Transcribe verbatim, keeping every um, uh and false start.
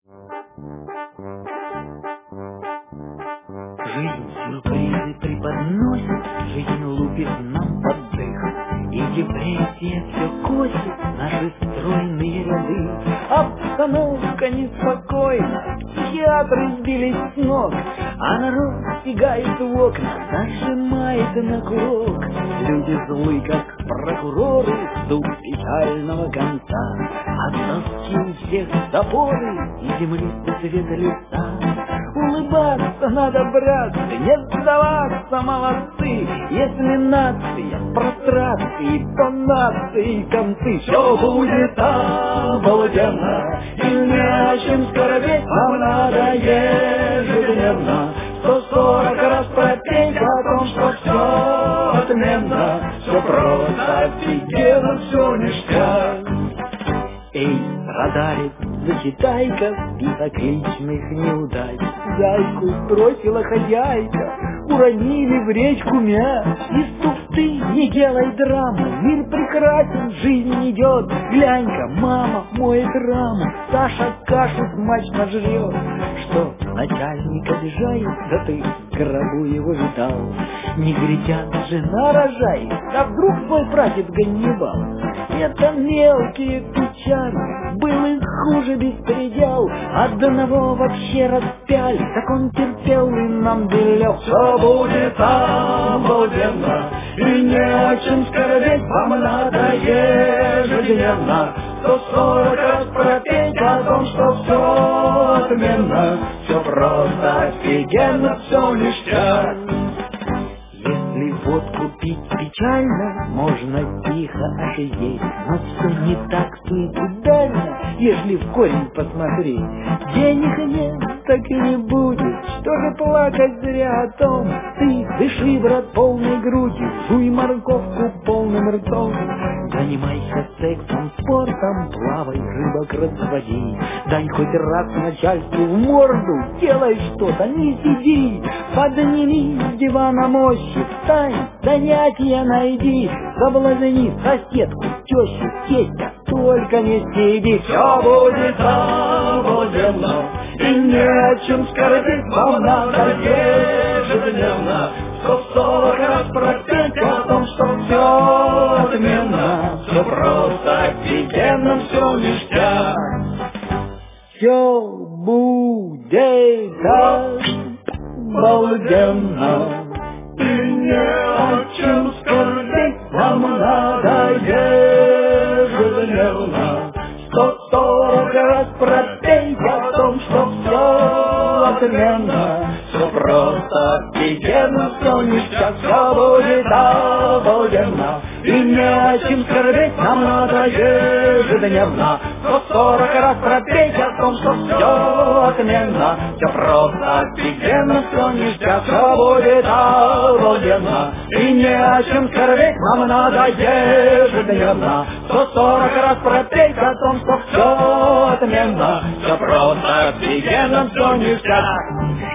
Жизнь сюрпризы преподносит, жизнь лупит нам под дых, и депрессия все косит наши стройные ряды. Обстановка неспокойна, психиатры сбились с ног, а народ стегает в окна, нажимает на курок. Люди злы, как прокуроры, ждут печального конца, от тоски у всех запоры и землистый цвета лица. Улыбаться надо, братцы, не сдаваться, молодцы. Если нация в прострации, то нации концы. Все будет обалденно, и не о чем скорбеть вам надо ежедневно. Сто сорок раз пропеть о том, что все отменно, все просто офигенно, все ништяк. Эй, радарит, зачитай-ка список личных неудач. Зайку бросила хозяйка, уронили в речку мяч. Из туфты не делай драму, мир прекрасен, жизнь идет. Глянь-ка, мама моет раму, Саша кашу смачно жрет. Что, начальник обижает, да ты в гробу его видал. Негритян жена рожает, а вдруг твой прадед Ганнибал. Это мелкие печали, был их хуже беспредел. Одного вообще распяли, так он терпел и нам велел. Все будет обалденно, и не о чем скорбеть вам надо ежедневно. Сто сорок раз пропеть о том, что все отменно, все просто офигенно, все ништяк. Если водку пить печально, можно тихо оживеть, но все не так суетудально, ежели в корень посмотреть. Денег нет, так и не будет, что же плакать зря о том. Ты дыши, брат, полной грудью, жуй морковку полным ртом. Занимайся сексом, спортом, плавай, рыбок разводи. Дай хоть раз начальству в морду, делай что-то, не сиди. Подними с дивана мощи, встань, занятия найди. Соблазни соседку, тещу, тестя, только не сиди. Все будет обалденно, и не о чем скорбеть вам надо ежедневно. Сто сорок раз пропеть о том, что все отменно, все просто офигенно, все ништяк. Все будет обалденно, и не о чем скорбеть вам надо ежедневно. Сто сорок раз пропеть о том, что все отменно, все просто офигенно, все ништяк, все будет обалденно, и не о чем скорбеть нам надо ежедневно. Сто сорок раз пропеть о том, что все отменно, все просто офигенно, все ништяк, все будет обалденно, и не о чем скорбеть нам надо ежедневно. Сто сорок раз пропеть о том, что все отменно, все просто офигенно, все ништяк.